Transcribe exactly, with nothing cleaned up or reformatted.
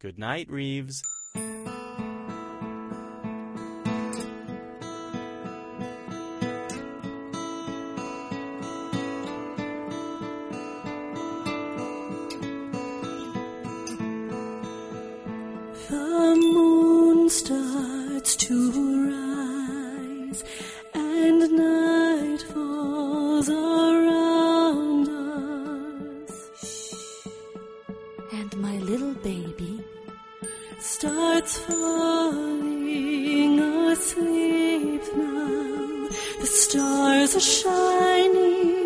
Good night, Reeves. The moon starts to rise, and night falls around us. And my little baby starts falling asleep now. The stars are shining